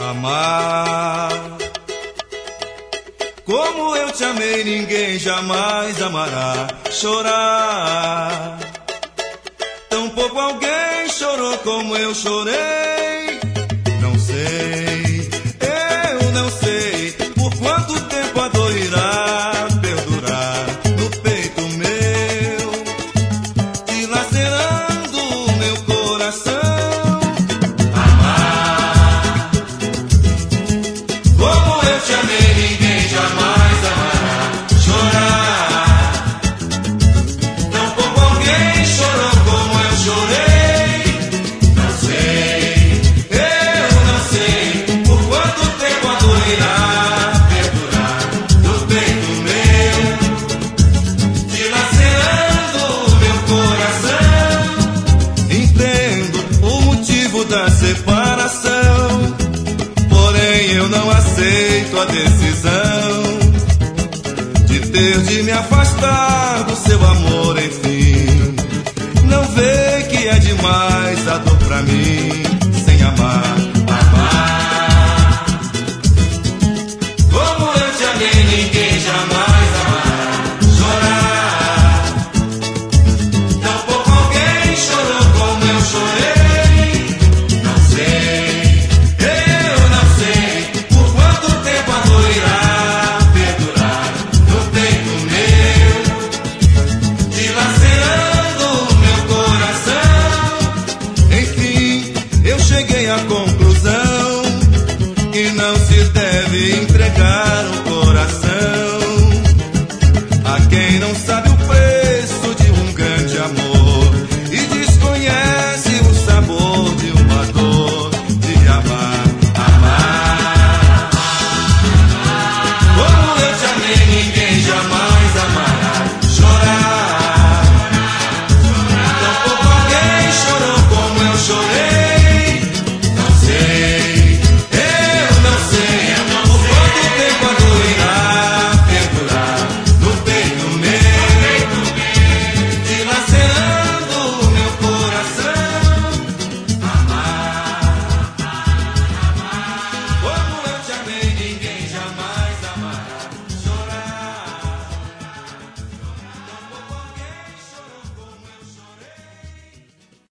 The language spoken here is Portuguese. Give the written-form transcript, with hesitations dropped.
amar. Como eu te amei, ninguém jamais amará. Chorar, tampouco alguém chorou como eu chorei. Não sei, eu não sei por quanto tempo a dor irá perdurar no peito meu, dilacerando o meu coração. Amar, como eu te amei, ninguém jamais amará. Chorar, tampouco alguém chorou como eu chorei. Não sei, eu não sei por quanto tempo a dor irá perdurar no peito meu, dilacerando o meu coração. Entendo o motivo da separação, porém eu não aceito a decisão de ter de me afastar do seu amor, enfim. Não vê que é demais a dor pra mim.